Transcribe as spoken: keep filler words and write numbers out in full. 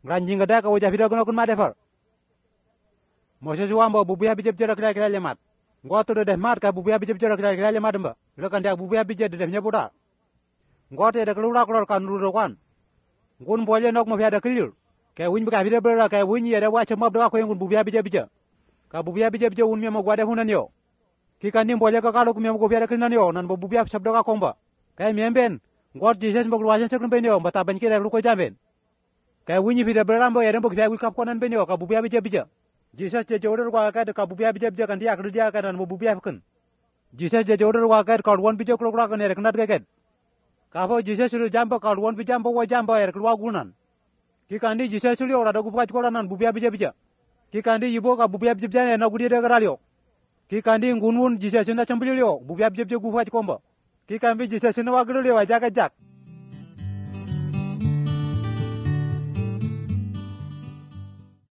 Granjing ada ka wajah video gono kun madefer. Moses wambo bubuya bijep jero kira kira lemat. Ngoto de mat ka bubuya bijep jero kira kira lemat mba. Rekan dia bubuya bijep de defnya buda. Ngoto de kelura kelur kan ru kan. Ngun boleh nok mafia ada kelir. Ka win buka video bera ka win ya da wacha mab da ko ngun bubuya bijep bijep. Ka bubuya bijep bijep un mi mo gwade hunan yo. Ki kan dim boleh ka kalo ku mi mo bubuya kelnan yo nan bubuya sabda ka komba. Ka mi emben. Ngot Jesus mo gluajen sekun ben yo mbata ban kira ru ko jamben. Ka winyi video bera mbo ya rembo ka wil kap konan ben yo ka bubuya bijep bijep. Jesus je jodoh wa ka ka bubuya bijep bijep kan dia ka dia ka nan mo bubuya kan. Jesus je jodoh wa ka ka won bijep klo klo kan er kanat ka ka fo Jesus ru jambo ka won bijep jambo wa jambo er klo gunan. Ki kan di Jesus ru ora da ku pa ko nan bubuya bijep bijep. Ki kan di yibo ka bubuya bijep jane na gudi de garalio. Ki kan di ngunun Jesus na chambili yo bubuya bijep bijep gu fa komba. Ki kan bi Jesus na wa gro le wa ja ka jak.